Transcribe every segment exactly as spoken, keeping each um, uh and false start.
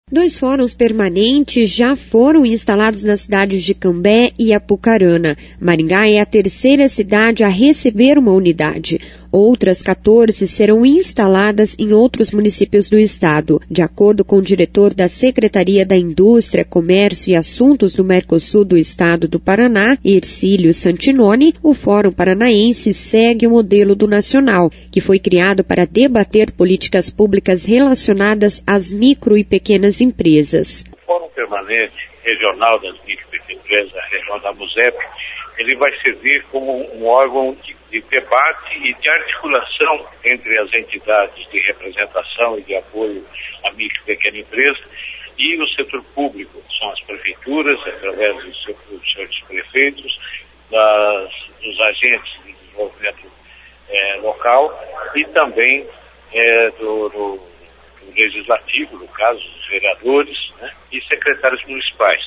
Dois fóruns permanentes já foram instalados nas cidades de Cambé e Apucarana. Maringá é a terceira cidade a receber uma unidade. Outras quatorze serão instaladas em outros municípios do estado. De acordo com o diretor da Secretaria da Indústria, Comércio e Assuntos do Mercosul do estado do Paraná, Ercílio Santinoni, o Fórum Paranaense segue o modelo do nacional, que foi criado para debater políticas públicas relacionadas às micro e pequenas empresas. O Fórum Permanente Regional das Micro e Pequenas Empresas, a região da MUSEP, ele vai servir como um órgão de, de debate e de articulação entre as entidades de representação e de apoio à micro e pequena empresa e o setor público, são as prefeituras, através dos seus, dos seus prefeitos, das, dos agentes de desenvolvimento é, local e também é, do, do, do legislativo, no caso, dos vereadores, né, e secretários municipais.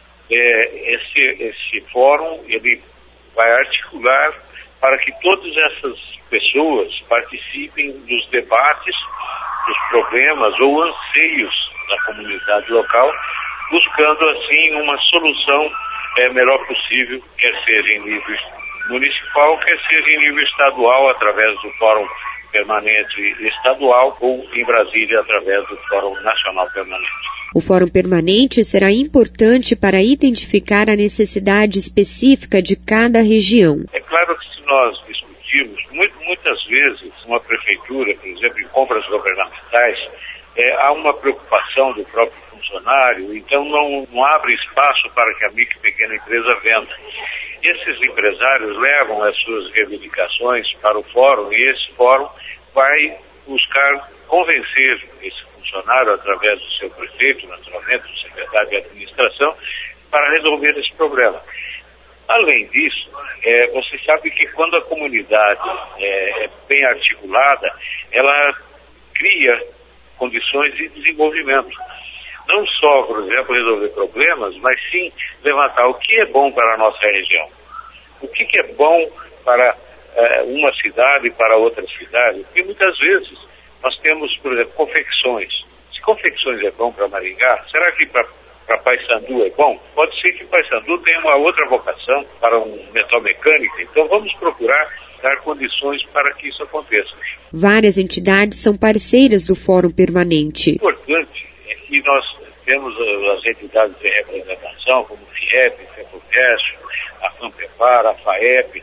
É, esse, esse fórum ele vai articular para que todas essas pessoas participem dos debates, dos problemas ou anseios da comunidade local, buscando assim uma solução é, melhor possível, quer seja em nível municipal, quer seja em nível estadual, através do Fórum Permanente Estadual, ou em Brasília, através do Fórum Nacional Permanente. O Fórum Permanente será importante para identificar a necessidade específica de cada região. É claro que se nós discutirmos, muito, muitas vezes, uma prefeitura, por exemplo, em compras governamentais, é, há uma preocupação do próprio funcionário, então não, não abre espaço para que a micro e pequena empresa venda. Esses empresários levam as suas reivindicações para o fórum e esse fórum vai buscar convencer esse funcionário, através do seu prefeito, naturalmente, do secretário de administração, para resolver esse problema. Além disso, é, você sabe que quando a comunidade é, é bem articulada, ela cria condições de desenvolvimento. Não só, por exemplo, resolver problemas, mas sim levantar o que é bom para a nossa região. O que, que é bom para é, uma cidade e para outra cidade. Porque muitas vezes nós temos, por exemplo, confecções. Se confecções é bom para Maringá, será que para para Paysandu é bom? Pode ser que Paysandu tenha uma outra vocação para um metal mecânico, então vamos procurar dar condições para que isso aconteça. Várias entidades são parceiras do Fórum Permanente. O importante é que nós temos as entidades de representação, como o FIEP, o FEPODESO, a FAMPEPAR, a FAEP,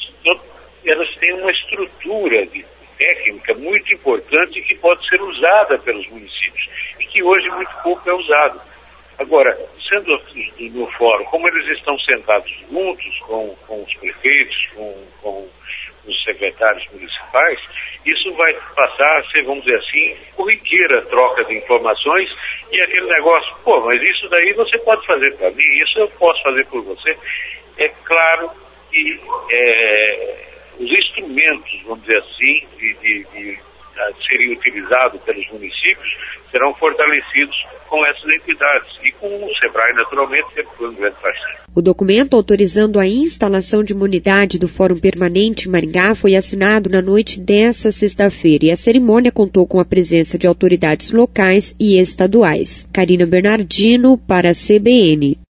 elas têm uma estrutura de técnica muito importante que pode ser usada pelos municípios e que hoje muito pouco é usado. Agora, sendo no fórum, como eles estão sentados juntos com, com os prefeitos, com, com os secretários municipais, isso vai passar a ser, vamos dizer assim, corriqueira troca de informações e aquele negócio, pô, mas isso daí você pode fazer para mim, isso eu posso fazer por você. É claro que é, os instrumentos, vamos dizer assim, de, de, de serem utilizados pelos municípios serão fortalecidos com essas entidades e com o SEBRAE, naturalmente, sempre foi um grande parceiro. O documento autorizando a instalação de uma unidade do Fórum Permanente em Maringá foi assinado na noite desta sexta-feira e a cerimônia contou com a presença de autoridades locais e estaduais. Karina Bernardino para a C B N.